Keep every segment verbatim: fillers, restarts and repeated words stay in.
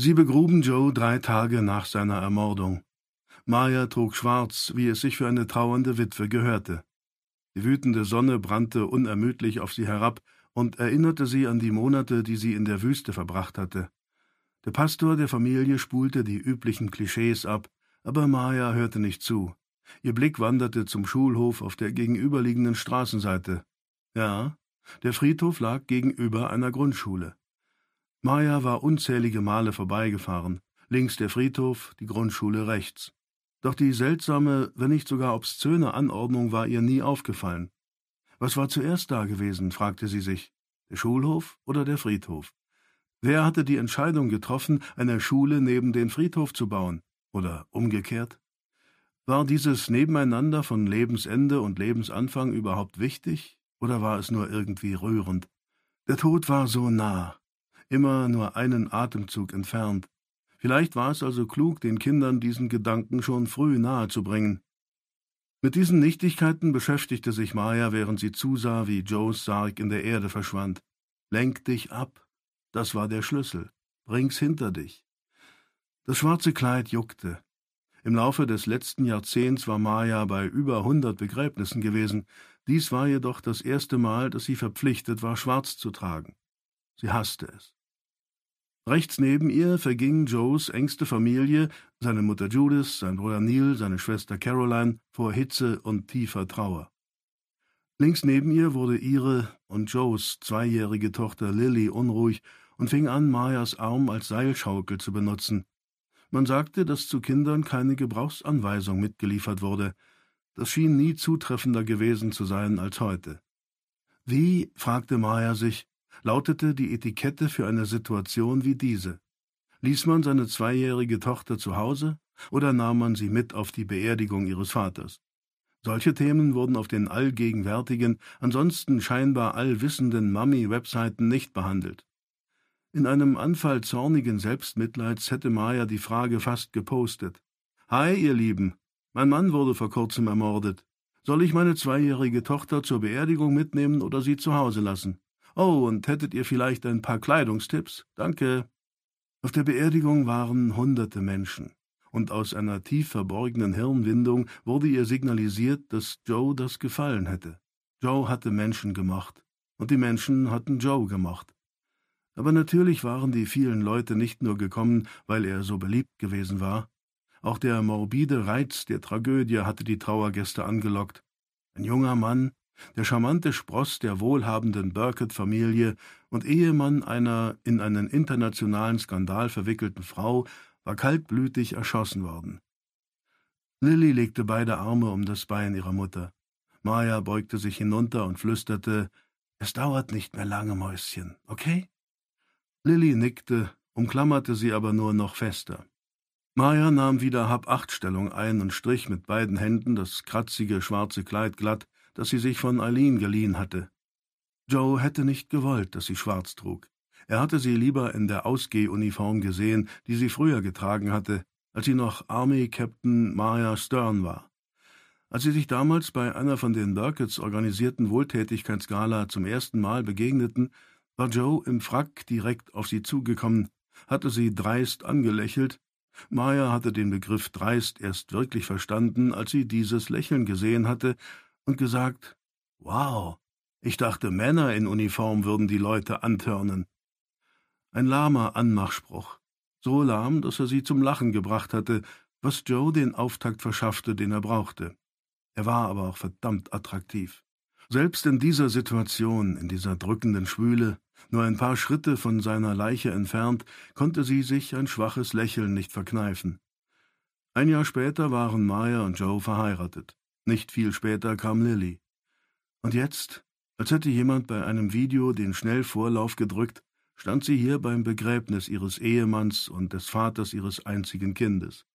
Sie begruben Joe drei Tage nach seiner Ermordung. Maya trug schwarz, wie es sich für eine trauernde Witwe gehörte. Die wütende Sonne brannte unermüdlich auf sie herab und erinnerte sie an die Monate, die sie in der Wüste verbracht hatte. Der Pastor der Familie spulte die üblichen Klischees ab, aber Maya hörte nicht zu. Ihr Blick wanderte zum Schulhof auf der gegenüberliegenden Straßenseite. Ja, der Friedhof lag gegenüber einer Grundschule. Maya war unzählige Male vorbeigefahren, links der Friedhof, die Grundschule rechts. Doch die seltsame, wenn nicht sogar obszöne Anordnung war ihr nie aufgefallen. Was war zuerst da gewesen, fragte sie sich, der Schulhof oder der Friedhof? Wer hatte die Entscheidung getroffen, eine Schule neben den Friedhof zu bauen? Oder umgekehrt? War dieses Nebeneinander von Lebensende und Lebensanfang überhaupt wichtig, oder war es nur irgendwie rührend? Der Tod war so nah, immer nur einen Atemzug entfernt. Vielleicht war es also klug, den Kindern diesen Gedanken schon früh nahezubringen. Mit diesen Nichtigkeiten beschäftigte sich Maya, während sie zusah, wie Joes Sarg in der Erde verschwand. »Lenk dich ab«, das war der Schlüssel. »Bring's hinter dich.« Das schwarze Kleid juckte. Im Laufe des letzten Jahrzehnts war Maya bei über hundert Begräbnissen gewesen. Dies war jedoch das erste Mal, dass sie verpflichtet war, schwarz zu tragen. Sie hasste es. Rechts neben ihr verging Joes engste Familie, seine Mutter Judith, sein Bruder Neil, seine Schwester Caroline, vor Hitze und tiefer Trauer. Links neben ihr wurde ihre und Joes zweijährige Tochter Lily unruhig und fing an, Mayas Arm als Seilschaukel zu benutzen. Man sagte, dass zu Kindern keine Gebrauchsanweisung mitgeliefert wurde. Das schien nie zutreffender gewesen zu sein als heute. Wie, fragte Maya sich, lautete die Etikette für eine Situation wie diese? Ließ man seine zweijährige Tochter zu Hause oder nahm man sie mit auf die Beerdigung ihres Vaters? Solche Themen wurden auf den allgegenwärtigen, ansonsten scheinbar allwissenden Mami-Webseiten nicht behandelt. In einem Anfall zornigen Selbstmitleids hätte Maya die Frage fast gepostet. »Hi, ihr Lieben, mein Mann wurde vor kurzem ermordet. Soll ich meine zweijährige Tochter zur Beerdigung mitnehmen oder sie zu Hause lassen? Oh, und hättet ihr vielleicht ein paar Kleidungstipps? Danke.« Auf der Beerdigung waren hunderte Menschen, und aus einer tief verborgenen Hirnwindung wurde ihr signalisiert, dass Joe das gefallen hätte. Joe hatte Menschen gemocht, und die Menschen hatten Joe gemocht. Aber natürlich waren die vielen Leute nicht nur gekommen, weil er so beliebt gewesen war. Auch der morbide Reiz der Tragödie hatte die Trauergäste angelockt. Ein junger Mann, der charmante Spross der wohlhabenden Burkett-Familie und Ehemann einer in einen internationalen Skandal verwickelten Frau, war kaltblütig erschossen worden. Lily legte beide Arme um das Bein ihrer Mutter. Maya beugte sich hinunter und flüsterte, »Es dauert nicht mehr lange, Mäuschen, okay?« Lily nickte, umklammerte sie aber nur noch fester. Maya nahm wieder Hab-Acht-Stellung ein und strich mit beiden Händen das kratzige schwarze Kleid glatt, das sie sich von Eileen geliehen hatte. Joe hätte nicht gewollt, dass sie schwarz trug. Er hatte sie lieber in der Ausgehuniform gesehen, die sie früher getragen hatte, als sie noch Army-Captain Maya Stern war. Als sie sich damals bei einer von den Burketts organisierten Wohltätigkeitsgala zum ersten Mal begegneten, war Joe im Frack direkt auf sie zugekommen, hatte sie dreist angelächelt. Maya hatte den Begriff dreist erst wirklich verstanden, als sie dieses Lächeln gesehen hatte und gesagt, »Wow, ich dachte, Männer in Uniform würden die Leute antörnen.« Ein lahmer Anmachspruch, so lahm, dass er sie zum Lachen gebracht hatte, was Joe den Auftakt verschaffte, den er brauchte. Er war aber auch verdammt attraktiv. Selbst in dieser Situation, in dieser drückenden Schwüle, nur ein paar Schritte von seiner Leiche entfernt, konnte sie sich ein schwaches Lächeln nicht verkneifen. Ein Jahr später waren Maya und Joe verheiratet. Nicht viel später kam Lily. Und jetzt, als hätte jemand bei einem Video den Schnellvorlauf gedrückt, stand sie hier beim Begräbnis ihres Ehemanns und des Vaters ihres einzigen Kindes.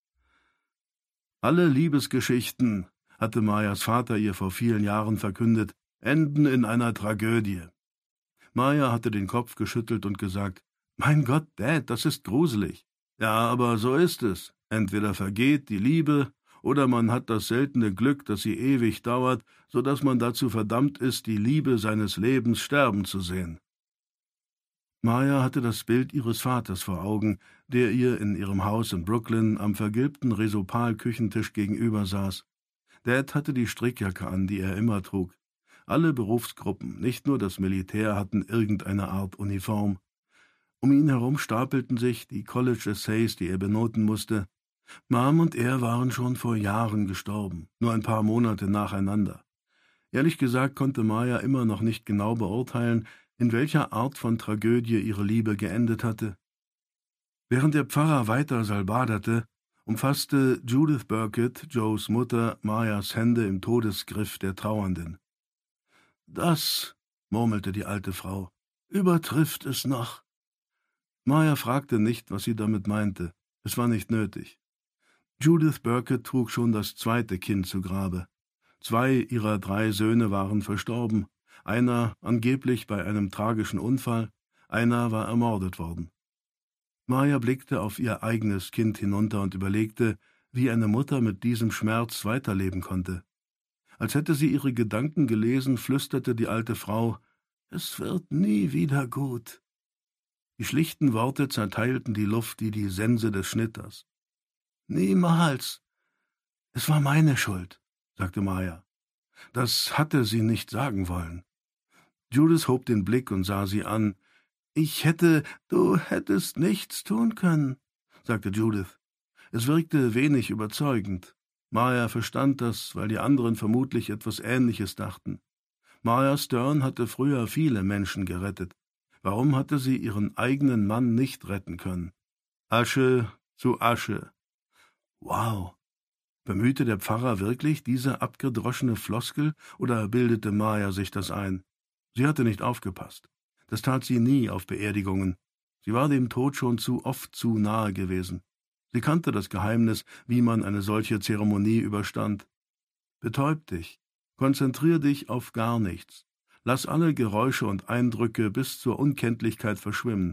Alle Liebesgeschichten, hatte Mayas Vater ihr vor vielen Jahren verkündet, enden in einer Tragödie. Maya hatte den Kopf geschüttelt und gesagt, »Mein Gott, Dad, das ist gruselig.« »Ja, aber so ist es. Entweder vergeht die Liebe, oder man hat das seltene Glück, dass sie ewig dauert, so dass man dazu verdammt ist, die Liebe seines Lebens sterben zu sehen.« Maya hatte das Bild ihres Vaters vor Augen, der ihr in ihrem Haus in Brooklyn am vergilbten Resopal-Küchentisch gegenüber saß. Dad hatte die Strickjacke an, die er immer trug. Alle Berufsgruppen, nicht nur das Militär, hatten irgendeine Art Uniform. Um ihn herum stapelten sich die College-Essays, die er benoten musste. Mom und er waren schon vor Jahren gestorben, nur ein paar Monate nacheinander. Ehrlich gesagt konnte Maya immer noch nicht genau beurteilen, in welcher Art von Tragödie ihre Liebe geendet hatte. Während der Pfarrer weiter salbaderte, umfasste Judith Burkett, Joes Mutter, Mayas Hände im Todesgriff der Trauernden. »Das«, murmelte die alte Frau, »übertrifft es noch.« Maya fragte nicht, was sie damit meinte. Es war nicht nötig. Judith Burkett trug schon das zweite Kind zu Grabe. Zwei ihrer drei Söhne waren verstorben, einer angeblich bei einem tragischen Unfall, einer war ermordet worden. Maya blickte auf ihr eigenes Kind hinunter und überlegte, wie eine Mutter mit diesem Schmerz weiterleben konnte. Als hätte sie ihre Gedanken gelesen, flüsterte die alte Frau, »Es wird nie wieder gut.« Die schlichten Worte zerteilten die Luft wie die Sense des Schnitters. »Niemals. Es war meine Schuld«, sagte Maya. Das hatte sie nicht sagen wollen. Judith hob den Blick und sah sie an. »Ich hätte, du hättest nichts tun können«, sagte Judith. Es wirkte wenig überzeugend. Maya verstand das, weil die anderen vermutlich etwas Ähnliches dachten. Maya Stern hatte früher viele Menschen gerettet. Warum hatte sie ihren eigenen Mann nicht retten können? Asche zu Asche. Wow! Bemühte der Pfarrer wirklich diese abgedroschene Floskel, oder bildete Maya sich das ein? Sie hatte nicht aufgepasst. Das tat sie nie auf Beerdigungen. Sie war dem Tod schon zu oft zu nahe gewesen. Sie kannte das Geheimnis, wie man eine solche Zeremonie überstand. Betäub dich. Konzentrier dich auf gar nichts. Lass alle Geräusche und Eindrücke bis zur Unkenntlichkeit verschwimmen.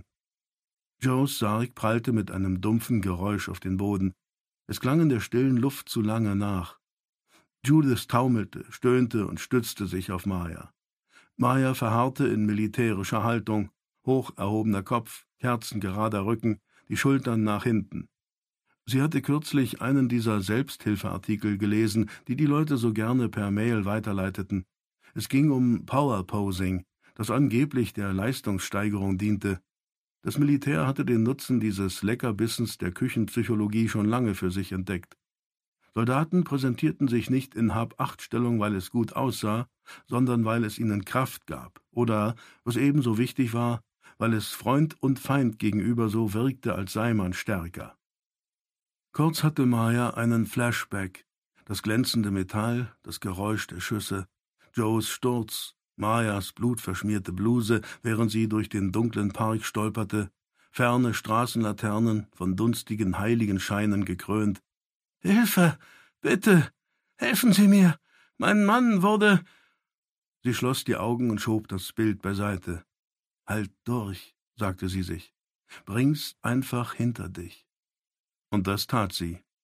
Joes Sarg prallte mit einem dumpfen Geräusch auf den Boden. Es klang in der stillen Luft zu lange nach. Judith taumelte, stöhnte und stützte sich auf Maya. Maya verharrte in militärischer Haltung, hoch erhobener Kopf, kerzengerader Rücken, die Schultern nach hinten. Sie hatte kürzlich einen dieser Selbsthilfeartikel gelesen, die die Leute so gerne per Mail weiterleiteten. Es ging um Power Posing, das angeblich der Leistungssteigerung diente. Das Militär hatte den Nutzen dieses Leckerbissens der Küchenpsychologie schon lange für sich entdeckt. Soldaten präsentierten sich nicht in Hab-Acht-Stellung, weil es gut aussah, sondern weil es ihnen Kraft gab oder, was ebenso wichtig war, weil es Freund und Feind gegenüber so wirkte, als sei man stärker. Kurz hatte Maya einen Flashback, das glänzende Metall, das Geräusch der Schüsse, Joes Sturz, Mayas blutverschmierte Bluse, während sie durch den dunklen Park stolperte, ferne Straßenlaternen, von dunstigen Heiligenscheinen gekrönt. »Hilfe! Bitte! Helfen Sie mir! Mein Mann wurde...« Sie schloss die Augen und schob das Bild beiseite. »Halt durch«, sagte sie sich. »Bring's einfach hinter dich.« Und das tat sie.